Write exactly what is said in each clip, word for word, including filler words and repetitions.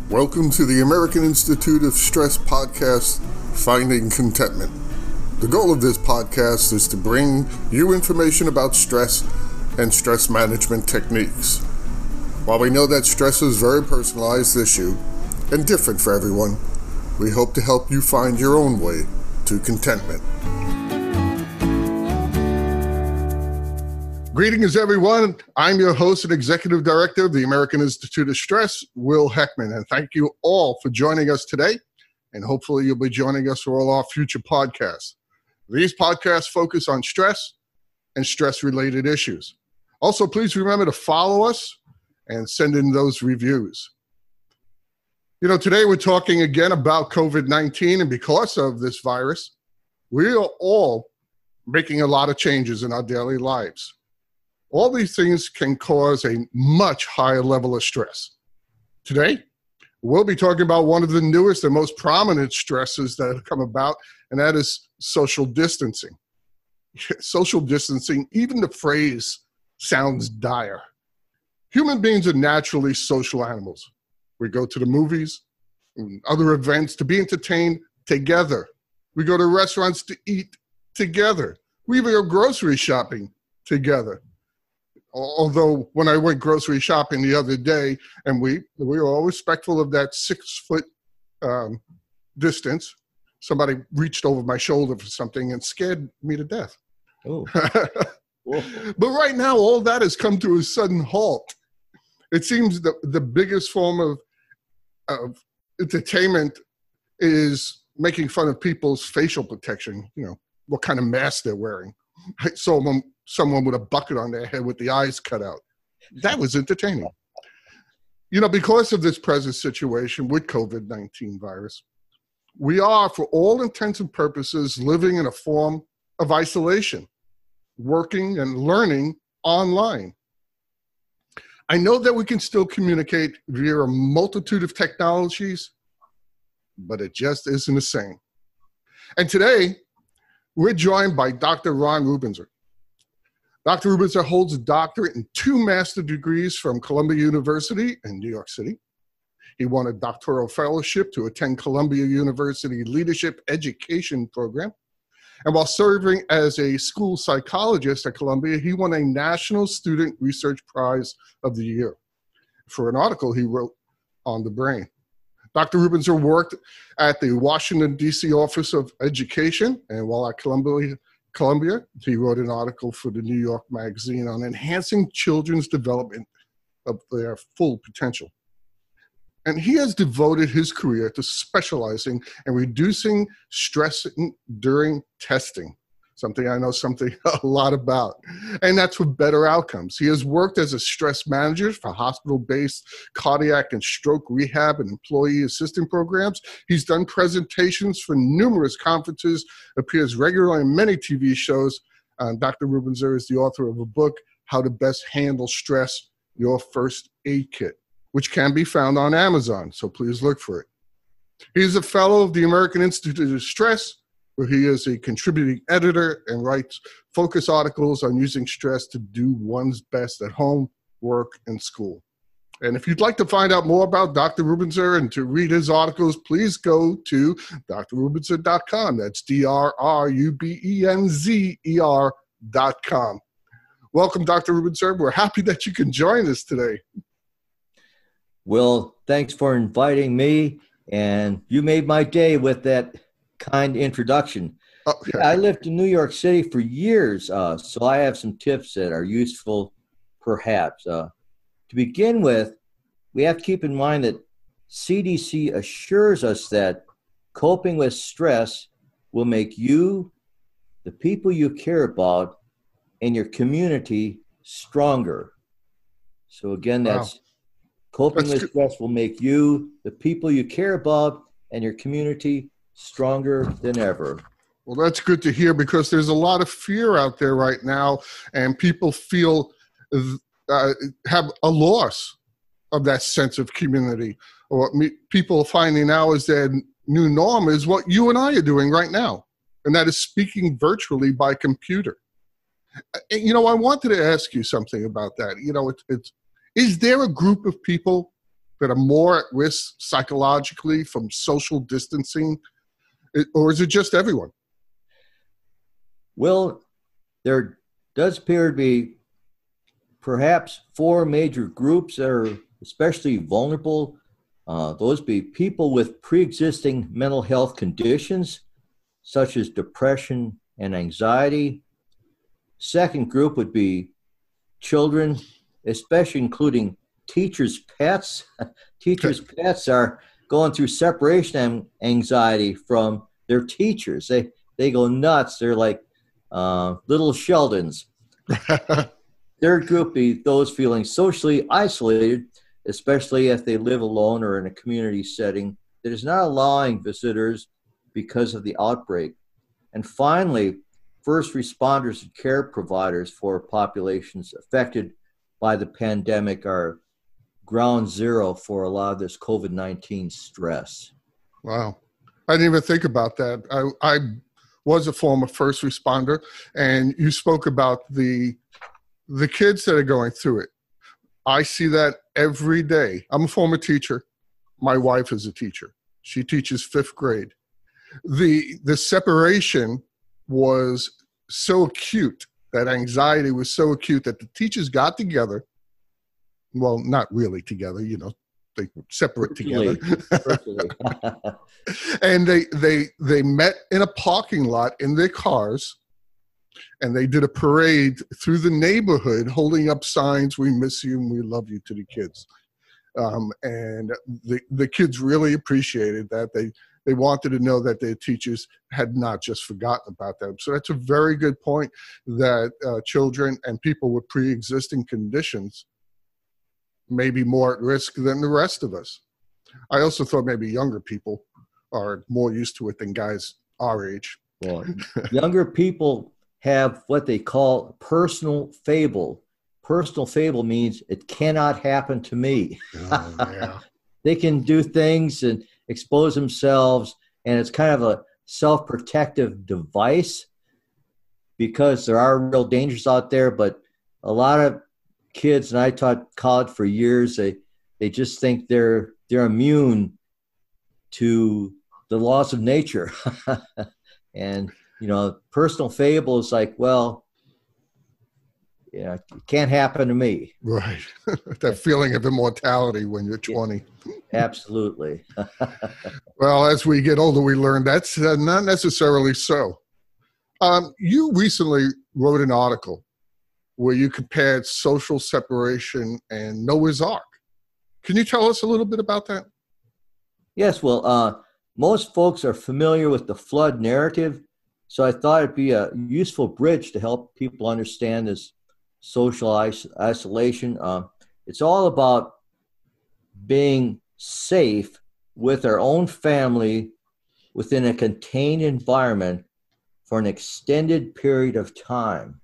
Welcome to the American Institute of Stress podcast, Finding Contentment. The goal of this podcast is to bring you information about stress and stress management techniques. While we know that stress is a very personalized issue and different for everyone, we hope to help you find your own way to contentment. Greetings, everyone. I'm your host and executive director of the American Institute of Stress, Will Heckman, and thank you all for joining us today, and hopefully you'll be joining us for all our future podcasts. These podcasts focus on stress and stress-related issues. Also, please remember to follow us and send in those reviews. You know, today we're talking again about COVID nineteen, and because of this virus, we are all making a lot of changes in our daily lives. All these things can cause a much higher level of stress. Today, we'll be talking about one of the newest and most prominent stresses that have come about, and that is social distancing. Social distancing, even the phrase sounds dire. Human beings are naturally social animals. We go to the movies and other events to be entertained together. We go to restaurants to eat together. We even go grocery shopping together. Although when I went grocery shopping the other day, and we, we were all respectful of that six foot um, distance, somebody reached over my shoulder for something and scared me to death. Oh. But right now, all that has come to a sudden halt. It seems that the biggest form of, of entertainment is making fun of people's facial protection, you know, what kind of mask they're wearing. I saw them, someone with a bucket on their head with the eyes cut out. That was entertaining. You know, because of this present situation with COVID nineteen virus, we are, for all intents and purposes, living in a form of isolation, working and learning online. I know that we can still communicate via a multitude of technologies, but it just isn't the same. And today, we're joined by Doctor Ron Rubinzer. Doctor Rubinzer holds a doctorate and two master's degrees from Columbia University in New York City. He won a doctoral fellowship to attend Columbia University Leadership Education Program. And while serving as a school psychologist at Columbia, he won a National Student Research Prize of the Year for an article he wrote on the brain. Doctor Rubinzer worked at the Washington, D C Office of Education, and while at Columbia, Columbia, he wrote an article for the New York Magazine on enhancing children's development of their full potential. And he has devoted his career to specializing and reducing stress during testing, something I know something a lot about, and that's for better outcomes. He has worked as a stress manager for hospital-based cardiac and stroke rehab and employee assistance programs. He's done presentations for numerous conferences, appears regularly in many T V shows. Uh, Doctor Rubinzer is the author of a book, How to Best Handle Stress, Your First Aid Kit, which can be found on Amazon, so please look for it. He's a fellow of the American Institute of Stress, where he is a contributing editor and writes focus articles on using stress to do one's best at home, work, and school. And if you'd like to find out more about Doctor Rubinzer and to read his articles, please go to D R rubinzer dot com. That's D R R U B E N Z E R dot com. Welcome, Doctor Rubinzer. We're happy that you can join us today. Well, thanks for inviting me, and you made my day with that kind introduction. Okay. Yeah, I lived in New York City for years, uh, so I have some tips that are useful, perhaps. Uh, to begin with, we have to keep in mind that C D C assures us that coping with stress will make you, the people you care about, and your community stronger. So again, that's wow. Coping that's with stress will make you, the people you care about, and your community stronger than ever. Well, that's good to hear, because there's a lot of fear out there right now, and people feel uh, have a loss of that sense of community. Or what me, people are finding now is their new norm is what you and I are doing right now, and that is speaking virtually by computer. And, you know, I wanted to ask you something about that. You know, it's, it's is there a group of people that are more at risk psychologically from social distancing, or is it just everyone? Well, there does appear to be perhaps four major groups that are especially vulnerable. Uh, those be people with pre-existing mental health conditions, such as depression and anxiety. Second group would be children, especially including teachers' pets. Teachers' pets are going through separation anxiety from their teachers. They they go nuts. They're like uh, little Sheldons. Third group be those feeling socially isolated, especially if they live alone or in a community setting that is not allowing visitors because of the outbreak. And finally, first responders and care providers for populations affected by the pandemic are ground zero for a lot of this COVID nineteen stress. Wow. I didn't even think about that. I, I was a former first responder, and you spoke about the the kids that are going through it. I see that every day. I'm a former teacher. My wife is a teacher. She teaches fifth grade. The the separation was so acute, that anxiety was so acute that the teachers got together. Well, not really together, you know, they separate Virtually. together. And they they they met in a parking lot in their cars, and they did a parade through the neighborhood holding up signs, "We miss you and we love you," to the kids. Um, and the, the kids really appreciated that. They they wanted to know that their teachers had not just forgotten about them. So that's a very good point, that uh, children and people with pre-existing conditions may be more at risk than the rest of us. I also thought maybe younger people are more used to it than guys our age. Well, younger people have what they call personal fable. Personal fable means it cannot happen to me. Oh, yeah. They can do things and expose themselves, and it's kind of a self-protective device because there are real dangers out there. But a lot of kids, and I taught college for years, they they just think they're they're immune to the laws of nature. And you know, personal fable is like, well, yeah, it can't happen to me. Right. That feeling of immortality when you're twenty. Absolutely. Well, as we get older, we learn that's uh, not necessarily so. Um, you recently wrote an article where you compared social separation and Noah's Ark. Can you tell us a little bit about that? Yes, well, uh, most folks are familiar with the flood narrative, so I thought it'd be a useful bridge to help people understand this social is- isolation. Uh, it's all about being safe with our own family within a contained environment for an extended period of time.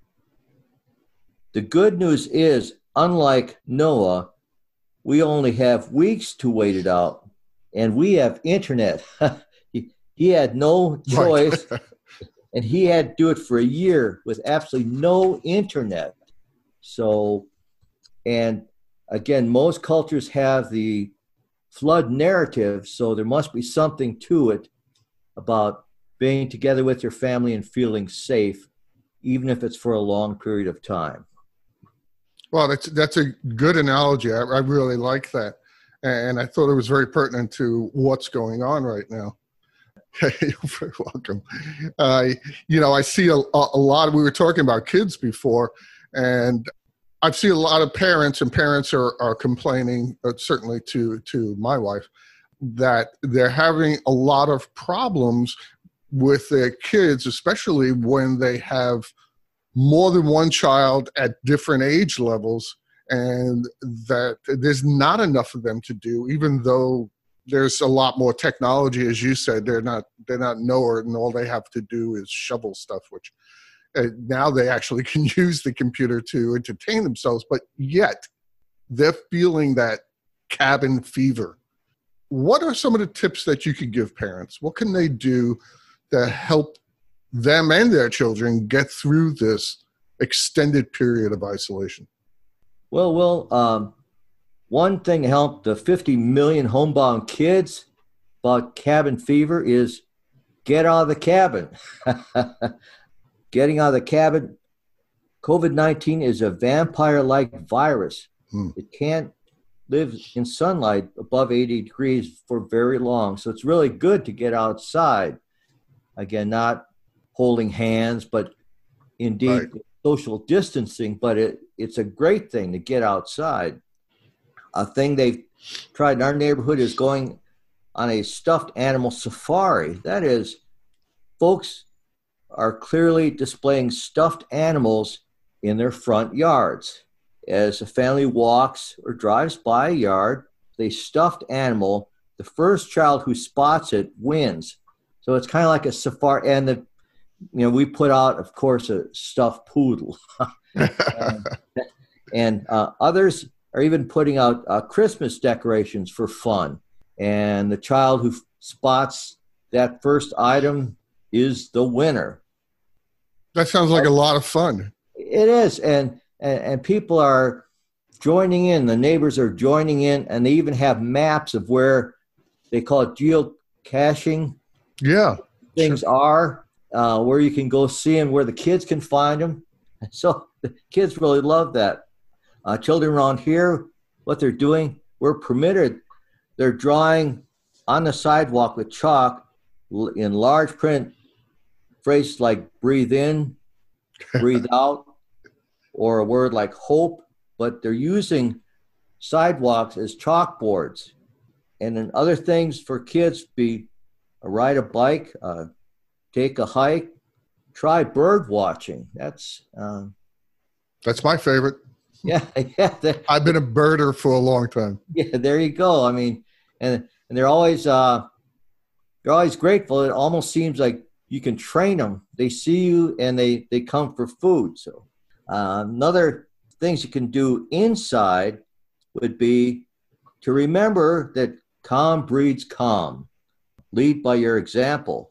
The good news is, unlike Noah, we only have weeks to wait it out, and we have internet. he, he had no choice, Right. and he had to do it for a year with absolutely no internet. So, and again, most cultures have the flood narrative, so there must be something to it about being together with your family and feeling safe, even if it's for a long period of time. Well, that's that's a good analogy. I, I really like that. And I thought it was very pertinent to what's going on right now. You're very welcome. Uh, you know, I see a, a lot of, we were talking about kids before, and I've seen a lot of parents, and parents are, are complaining, uh, certainly to, to my wife, that they're having a lot of problems with their kids, especially when they have more than one child at different age levels, and that there's not enough of them to do, even though there's a lot more technology. As you said, they're not they're not Noah, and all they have to do is shovel stuff, which uh, now they actually can use the computer to entertain themselves, but yet they're feeling that cabin fever. What are some of the tips that you could give parents? What can they do to help them and their children get through this extended period of isolation? Well, well, um, one thing to help the fifty million homebound kids about cabin fever is get out of the cabin. Getting out of the cabin. COVID nineteen is a vampire-like virus. Hmm. It can't live in sunlight above eighty degrees for very long. So it's really good to get outside. Again, not holding hands, but indeed right. social distancing. But it, it's a great thing to get outside. A thing they've tried in our neighborhood is going on a stuffed animal safari. That is, folks are clearly displaying stuffed animals in their front yards. As a family walks or drives by a yard, they stuffed animal. The first child who spots it wins. So it's kind of like a safari. And the, you know, we put out, of course, a stuffed poodle. and and uh, others are even putting out uh, Christmas decorations for fun. And the child who spots that first item is the winner. That sounds like a lot of fun. It is. And, and, and people are joining in. The neighbors are joining in. And they even have maps of where they call it geocaching. Yeah. Things sure. are, uh, where you can go see them, where the kids can find them. So the kids really love that. Uh, children around here, what they're doing, we're permitted. They're drawing on the sidewalk with chalk in large print phrases like breathe in, breathe out, or a word like hope, but they're using sidewalks as chalkboards. And then other things for kids be uh, ride a bike, uh, take a hike, try bird watching. That's uh, that's my favorite. Yeah, yeah. I've been a birder for a long time. Yeah, there you go. I mean, and and they're always uh, they're always grateful. It almost seems like you can train them. They see you and they they come for food. So uh, another things you can do inside would be to remember that calm breeds calm. Lead by your example.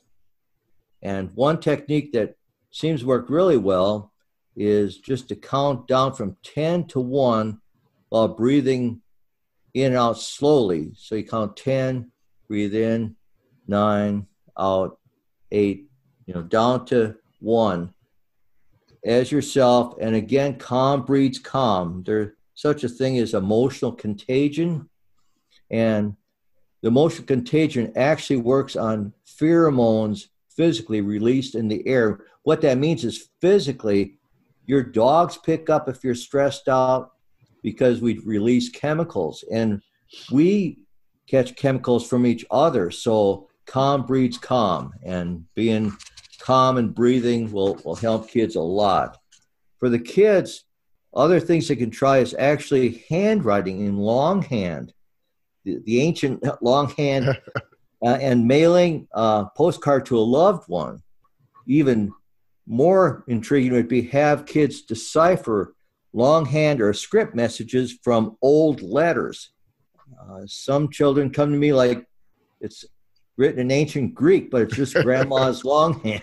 And one technique that seems to work really well is just to count down from ten to one while breathing in and out slowly. So you count ten, breathe in, nine, out, eight, you know, down to one as yourself. And again, calm breeds calm. There's such a thing as emotional contagion. And the emotional contagion actually works on pheromones physically released in the air. What that means is physically, your dogs pick up if you're stressed out because we release chemicals, and we catch chemicals from each other. So calm breeds calm, and being calm and breathing will, will help kids a lot. For the kids, other things they can try is actually handwriting in longhand, the, the ancient longhand, uh, and mailing a postcard to a loved one. Even more intriguing would be have kids decipher longhand or script messages from old letters. Uh, some children come to me like it's written in ancient Greek, but it's just grandma's longhand.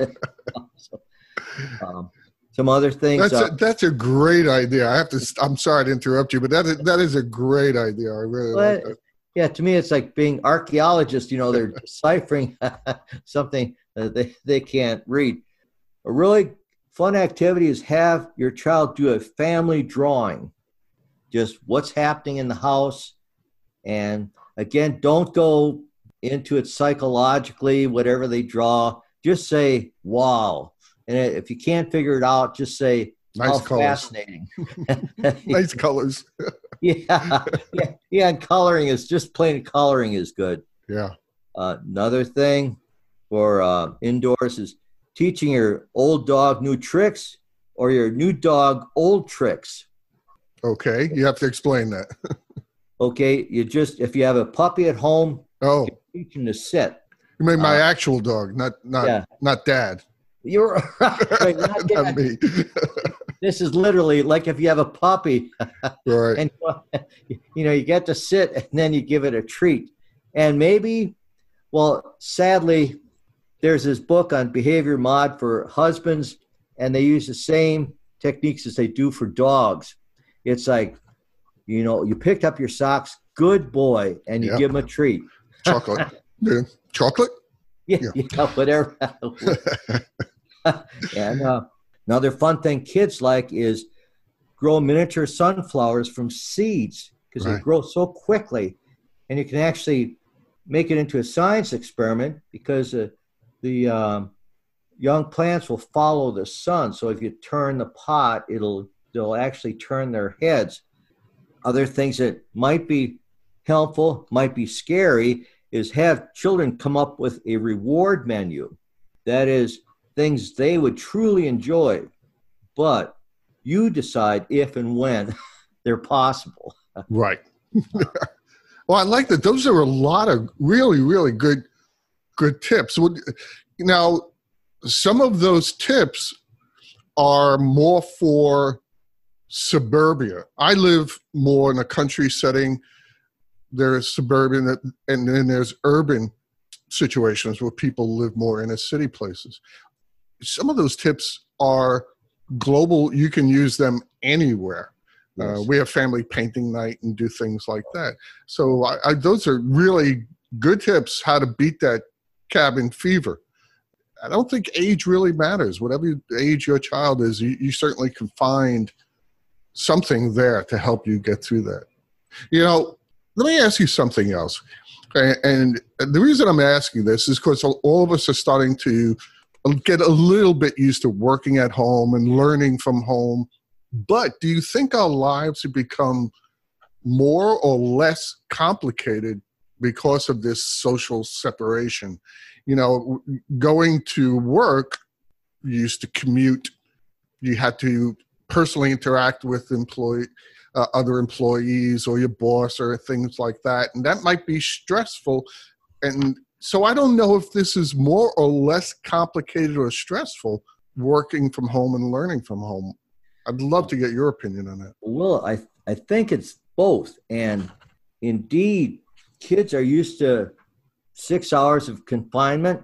so, um, some other things. That's, uh, a, that's a great idea. I have to. I'm sorry to interrupt you, but that is, that is a great idea. I really but, like that. Yeah, to me, it's like being archaeologists. You know, they're deciphering something that they, they can't read. A really fun activity is have your child do a family drawing, just what's happening in the house. And again, don't go into it psychologically, whatever they draw. Just say, wow. And if you can't figure it out, just say, nice how colors. Fascinating. Nice colors. yeah, yeah, yeah. And coloring is just plain coloring is good. Yeah. Uh, another thing for uh, indoors is teaching your old dog new tricks or your new dog old tricks. Okay, you have to explain that. Okay, you just, if you have a puppy at home, oh, you teach him to sit. You mean my uh, actual dog, not not yeah. not dad. You're right, not, not me. This is literally like if you have a puppy, right? And you know, you get to sit and then you give it a treat. And maybe, well, sadly, there's this book on behavior mod for husbands, and they use the same techniques as they do for dogs. It's like you know, you picked up your socks, good boy, and you Yeah. give them a treat. Chocolate. Yeah. Chocolate? Yeah, Yeah. yeah, whatever. And uh, another fun thing kids like is grow miniature sunflowers from seeds because Right. they grow so quickly. And you can actually make it into a science experiment because uh, the um, young plants will follow the sun. So if you turn the pot, it'll they'll actually turn their heads. Other things that might be helpful, might be scary, is have children come up with a reward menu. That is things they would truly enjoy, but you decide if and when they're possible. Right. Well, I like that. Those are a lot of really, really good, good tips. Now, some of those tips are more for suburbia. I live more in a country setting. There's suburban, and then there's urban situations where people live more in a city places. Some of those tips are global. You can use them anywhere. Yes. Uh, we have family painting night and do things like that. So I, I, those are really good tips how to beat that cabin fever. I don't think age really matters. Whatever age your child is, you, you certainly can find something there to help you get through that. You know, let me ask you something else. And, and the reason I'm asking this is because all of us are starting to get a little bit used to working at home and learning from home. But do you think our lives have become more or less complicated because of this social separation? You know, going to work, you used to commute, you had to personally interact with employee, uh, other employees or your boss or things like that. And that might be stressful. And so I don't know if this is more or less complicated or stressful working from home and learning from home. I'd love to get your opinion on that. Well, I, I think it's both. And indeed, kids are used to six hours of confinement.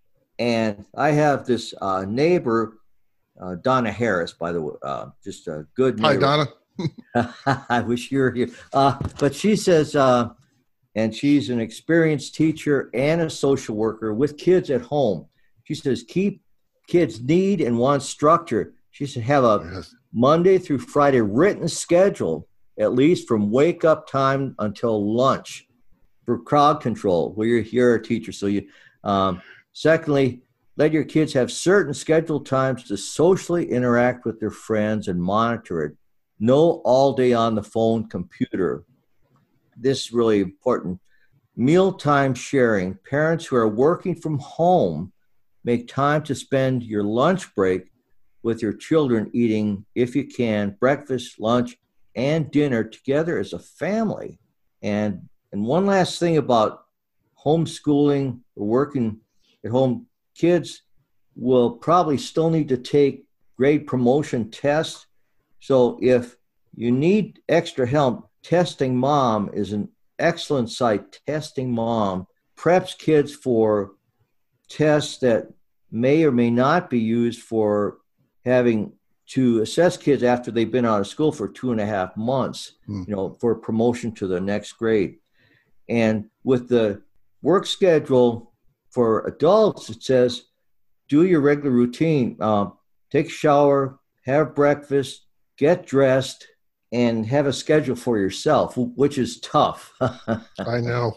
And I have this uh, neighbor, uh, Donna Harris, by the way, uh, just a good neighbor. Hi, Donna. I wish you were here. Uh, but she says, uh, and she's an experienced teacher and a social worker with kids at home. She says, keep kids need and want structure. She said, have a yes. Monday through Friday written schedule, at least from wake up time until lunch for crowd control. Well, you're, you're a teacher. So you, um, secondly, let your kids have certain scheduled times to socially interact with their friends and monitor it. No all day on the phone, computer. This is really important. Mealtime sharing. Parents who are working from home, make time to spend your lunch break with your children eating, if you can, breakfast, lunch, and dinner together as a family. And and one last thing about homeschooling or working at home, kids will probably still need to take grade promotion tests. So if you need extra help, Testing Mom is an excellent site. Testing Mom preps kids for tests that may or may not be used for having to assess kids after they've been out of school for two and a half months, mm. you know, for promotion to the next grade. And with the work schedule for adults, it says, do your regular routine, um, take a shower, have breakfast, get dressed, and have a schedule for yourself, which is tough. I know.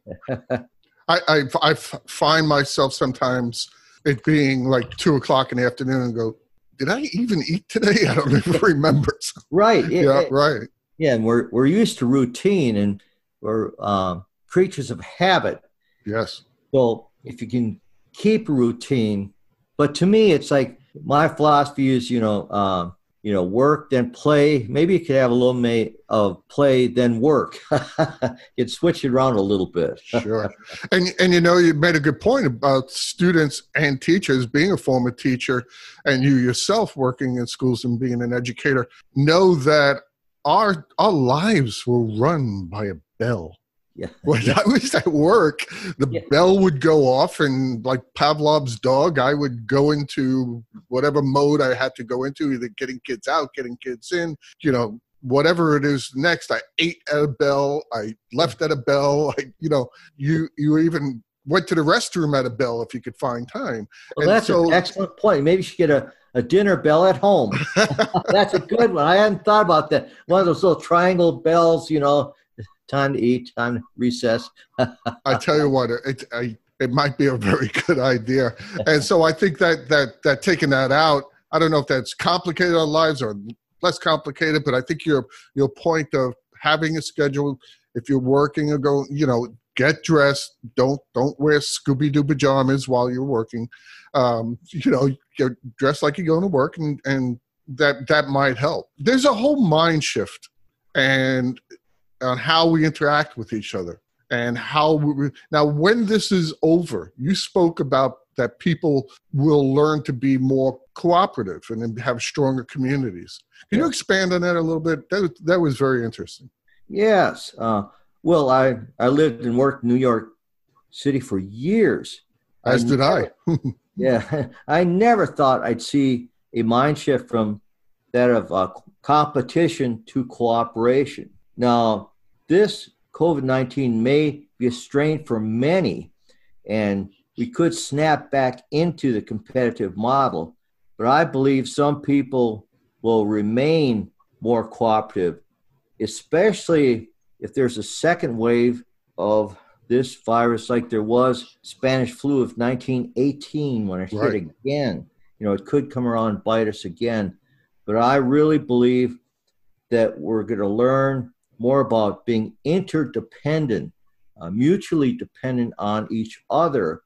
I, I, I find myself sometimes it being like two o'clock in the afternoon and go, did I even eat today? I don't even remember. Right. Yeah, it, right. Yeah, and we're we're used to routine, and we're um, creatures of habit. Yes. So if you can keep a routine, but to me, it's like my philosophy is, you know, um, you know, work then play. Maybe you could have a little may of play then work. You'd switch it around a little bit. Sure. And and you know, you made a good point about students and teachers. Being a former teacher, and you yourself working in schools and being an educator, know that our our lives were run by a bell. Yeah. When yeah. I was at work, the yeah. bell would go off, and like Pavlov's dog, I would go into whatever mode I had to go into, either getting kids out, getting kids in, you know, whatever it is next. I ate at a Bell. I left at a Bell. I, you know, you you even went to the restroom at a Bell if you could find time. Well, and that's so, an excellent point. Maybe you should get a, a dinner bell at home. That's a good one. I hadn't thought about that. One of those little triangle bells, you know, time to eat, time to recess. I tell you what, it, I, it might be a very good idea. And so I think that, that, that taking that out, I don't know if that's complicated our lives or less complicated, but I think your, your point of having a schedule, if you're working or go, you know, get dressed. Don't don't wear Scooby-Doo pajamas while you're working. Um, you know, get dressed like you're going to work, and, and that that might help. There's a whole mind shift and on how we interact with each other and how we, now when this is over, you spoke about that people will learn to be more cooperative and have stronger communities. Can you expand on that a little bit? That that was very interesting. Yes. Uh, Well, I, I lived and worked in New York City for years. As I did never, I. Yeah. I never thought I'd see a mind shift from that of uh, competition to cooperation. Now, this COVID nineteen may be a strain for many, and we could snap back into the competitive model, but I believe some people will remain more cooperative, especially if there's a second wave of this virus like there was Spanish flu of nineteen eighteen when it right. hit again. You know, it could come around and bite us again. But I really believe that we're going to learn more about being interdependent, uh, mutually dependent on each other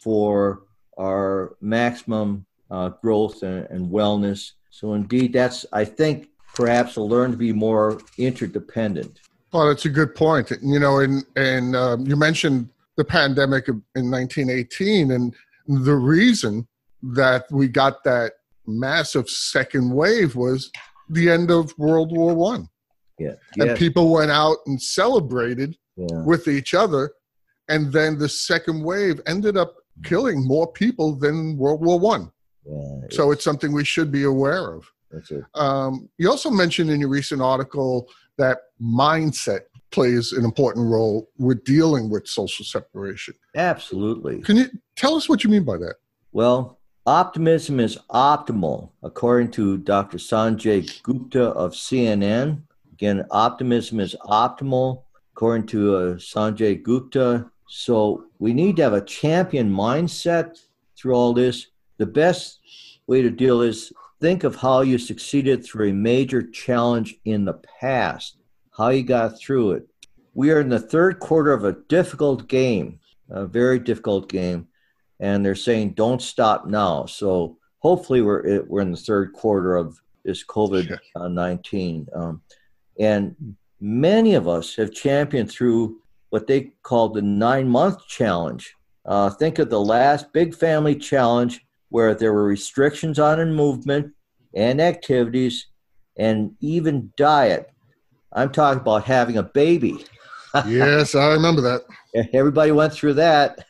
for our maximum uh, growth and, and wellness. So indeed, that's, I think, perhaps to learn to be more interdependent. Well, that's a good point. You know, and and um, you mentioned the pandemic in nineteen eighteen, and the reason that we got that massive second wave was the end of World War One. Yeah, and yes. people went out and celebrated yeah. with each other, and then the second wave ended up killing more people than World War One. Yeah, so it's something we should be aware of. That's it. Um, you also mentioned in your recent article that mindset plays an important role with dealing with social separation. Absolutely. Can you tell us what you mean by that? Well, optimism is optimal, according to Doctor Sanjay Gupta of C N N. Again, optimism is optimal, according to uh, Sanjay Gupta. So we need to have a champion mindset through all this. The best way to deal is think of how you succeeded through a major challenge in the past, how you got through it. We are in the third quarter of a difficult game, a very difficult game, and they're saying don't stop now. So hopefully we're we're in the third quarter of this COVID nineteen. Um, and many of us have championed through what they call the nine-month challenge. Uh, think of the last big family challenge where there were restrictions on movement and activities and even diet. I'm talking about having a baby. Yes, I remember that. Everybody went through that.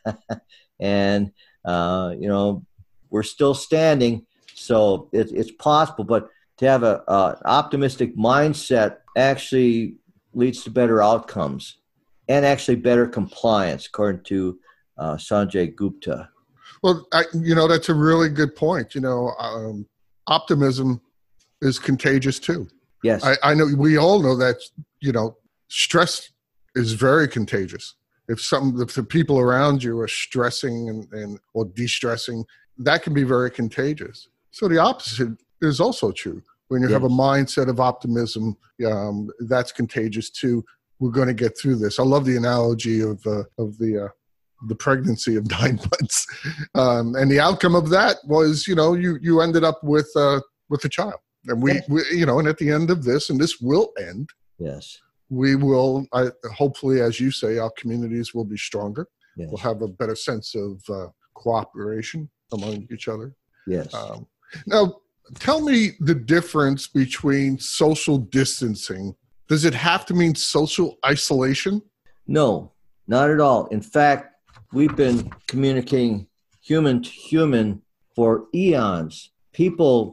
and, uh, you know, we're still standing. So it, it's possible. But to have a, uh, an optimistic mindset actually leads to better outcomes and actually better compliance, according to uh, Sanjay Gupta. Well, I, you know, that's a really good point. You know, um, optimism is contagious too. Yes. I, I know we all know that, you know, stress is very contagious. If some, if the people around you are stressing and, and or de-stressing, that can be very contagious. So the opposite is also true. When you yes. have a mindset of optimism, um, that's contagious too. We're going to get through this. I love the analogy of uh, of the uh, the pregnancy of nine months, um, and the outcome of that was, you know, you you ended up with uh, with a child, and we, yes. we, you know, and at the end of this, and this will end. Yes, we will. I, hopefully, as you say, our communities will be stronger. Yes. We'll have a better sense of uh, cooperation among each other. Yes. Um, now, tell me the difference between social distancing. Does it have to mean social isolation? No, not at all. In fact, we've been communicating human to human for eons. People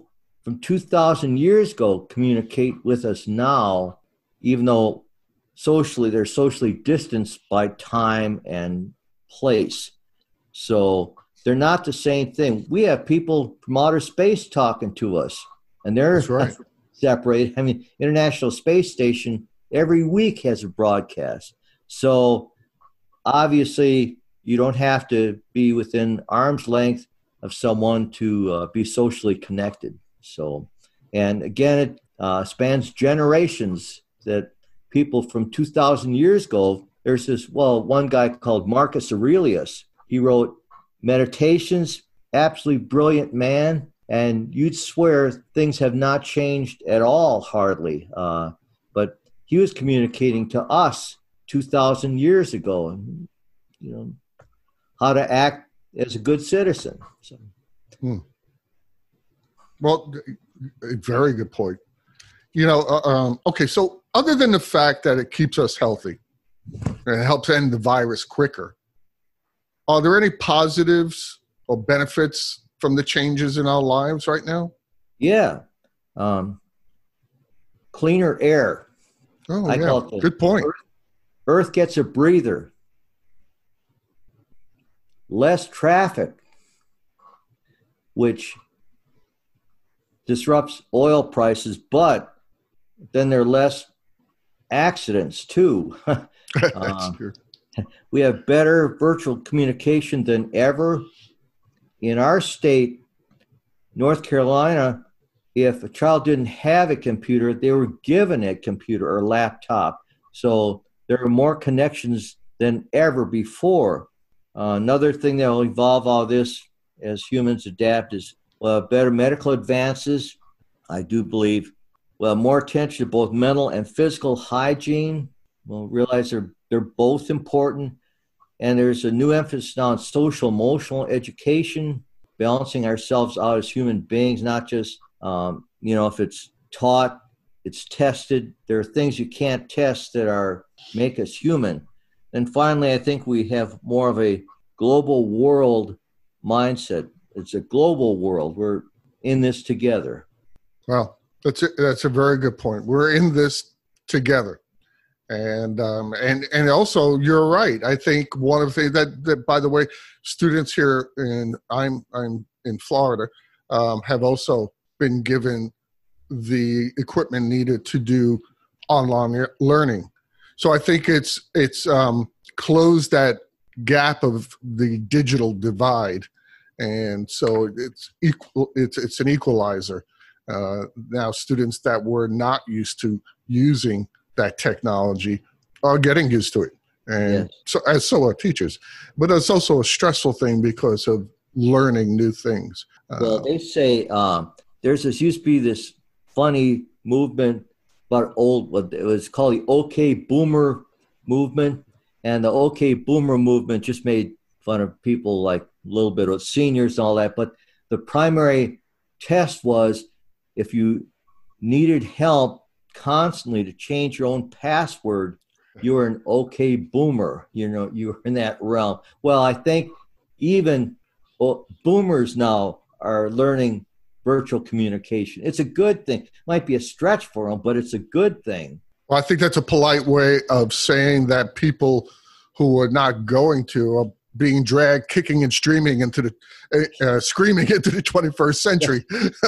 from two thousand years ago communicate with us now, even though socially they're socially distanced by time and place. So they're not the same thing. We have people from outer space talking to us, and they're That's right. separated. I mean, International Space Station every week has a broadcast. So obviously you don't have to be within arm's length of someone to uh, be socially connected. So, and again, it uh, spans generations that people from two thousand years ago, there's this, well, one guy called Marcus Aurelius. He wrote Meditations, absolutely brilliant man. And you'd swear things have not changed at all, hardly. Uh, but he was communicating to us two thousand years ago, and, you know, how to act as a good citizen. So. Hmm. Well, a very good point. You know, uh, um, okay, so other than the fact that it keeps us healthy and it helps end the virus quicker, are there any positives or benefits from the changes in our lives right now? Yeah. Um, cleaner air. Oh, I yeah. Call it the good point. Earth, Earth gets a breather. Less traffic, which disrupts oil prices, but then there are less accidents too. That's um, true. We have better virtual communication than ever. In our state, North Carolina, if a child didn't have a computer, they were given a computer or laptop. So there are more connections than ever before. Uh, another thing that will evolve all this as humans adapt is well, better medical advances. I do believe, well, more attention to both mental and physical hygiene. We'll realize they're, they're both important. And there's a new emphasis now on social emotional education, balancing ourselves out as human beings, not just, um, you know, if it's taught, it's tested. There are things you can't test that are make us human. And finally, I think we have more of a global world mindset. It's a global world. We're in this together. Well, that's a, that's a very good point. We're in this together. And um, and and also, you're right. I think one of the things that, that by the way, students here in I'm I'm in Florida um, have also been given the equipment needed to do online learning. So I think it's it's um, closed that gap of the digital divide, and so it's equal. It's it's an equalizer. Uh, now, students that were not used to using that technology are getting used to it, and yes. so as so are teachers. But it's also a stressful thing because of learning new things. Well, uh, they say um, there's this used to be this funny movement about old. What it was called the OK Boomer movement, and the OK Boomer movement just made fun of people like a little bit of seniors and all that. But the primary test was if you needed help constantly to change your own password, you were an OK Boomer. You know, you were in that realm. Well, I think even well, boomers now are learning virtual communication. It's a good thing. Might be a stretch for them, but it's a good thing. Well, I think that's a polite way of saying that people who are not going to are being dragged, kicking and streaming into the, uh, screaming into the twenty-first century.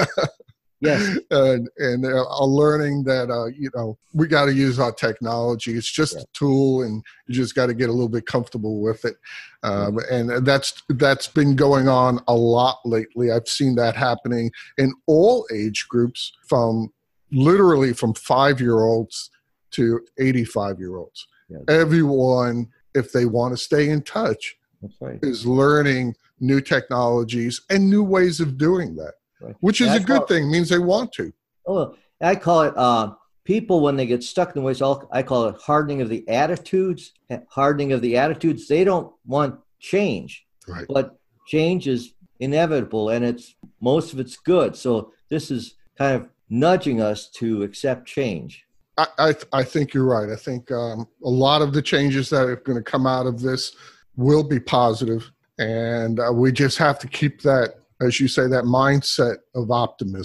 Yes. and and uh, are learning that, uh, you know, we got to use our technology. It's just yeah. a tool, and you just got to get a little bit comfortable with it. Um, mm-hmm. And that's that's been going on a lot lately. I've seen that happening in all age groups, from literally from five-year-olds to eighty-five-year-olds. Yeah. Everyone, if they want to stay in touch, that's right. is learning new technologies and new ways of doing that. Right. Which is a good thing, means they want to. Oh, I call it uh, people when they get stuck in the ways. I call it hardening of the attitudes. Hardening of the attitudes. They don't want change, right. But change is inevitable, and it's most of it's good. So this is kind of nudging us to accept change. I I, I think you're right. I think um, a lot of the changes that are going to come out of this will be positive, and uh, we just have to keep that, as you say, that mindset of optimism.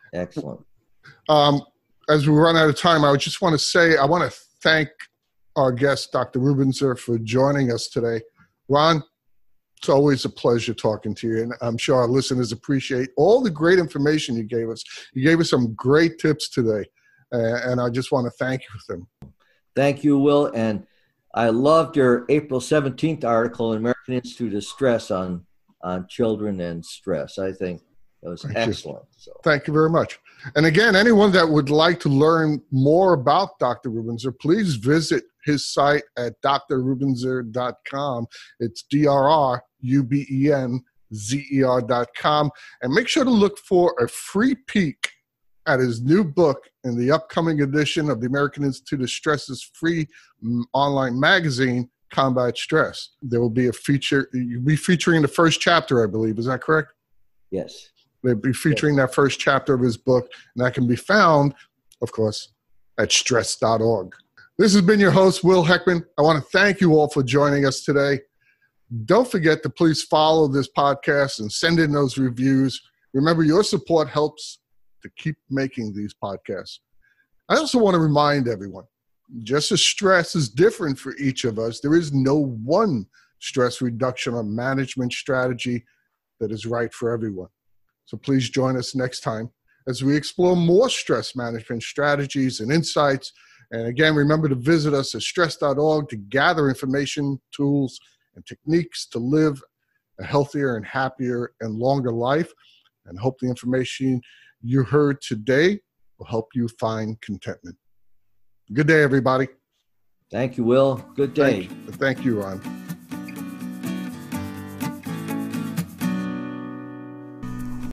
Excellent. Um, as we run out of time, I just want to say, I want to thank our guest, Doctor Rubinser, for joining us today. Ron, it's always a pleasure talking to you, and I'm sure our listeners appreciate all the great information you gave us. You gave us some great tips today, uh, and I just want to thank you for them. Thank you, Will, and I loved your April seventeenth article in American Institute of Stress on, on children and stress. I think it was Thank excellent. You. So. Thank you very much. And again, anyone that would like to learn more about Doctor Rubinser, please visit his site at d r rubinser dot com. It's D R R U B E N Z E R dot com. And make sure to look for a free peek at his new book in the upcoming edition of the American Institute of Stress's free online magazine, Combat Stress. There will be a feature, you'll be featuring the first chapter, I believe. Is that correct? Yes. They'll be featuring yes. that first chapter of his book, and that can be found, of course, at stress dot org. This has been your host, Will Heckman. I want to thank you all for joining us today. Don't forget to please follow this podcast and send in those reviews. Remember, your support helps to keep making these podcasts. I also want to remind everyone, just as stress is different for each of us, there is no one stress reduction or management strategy that is right for everyone. So please join us next time as we explore more stress management strategies and insights. And again, remember to visit us at stress dot org to gather information, tools, and techniques to live a healthier and happier and longer life. And hope the information you heard today will help you find contentment. Good day, everybody. Thank you, Will. Good day. Thank you, Thank you Ron.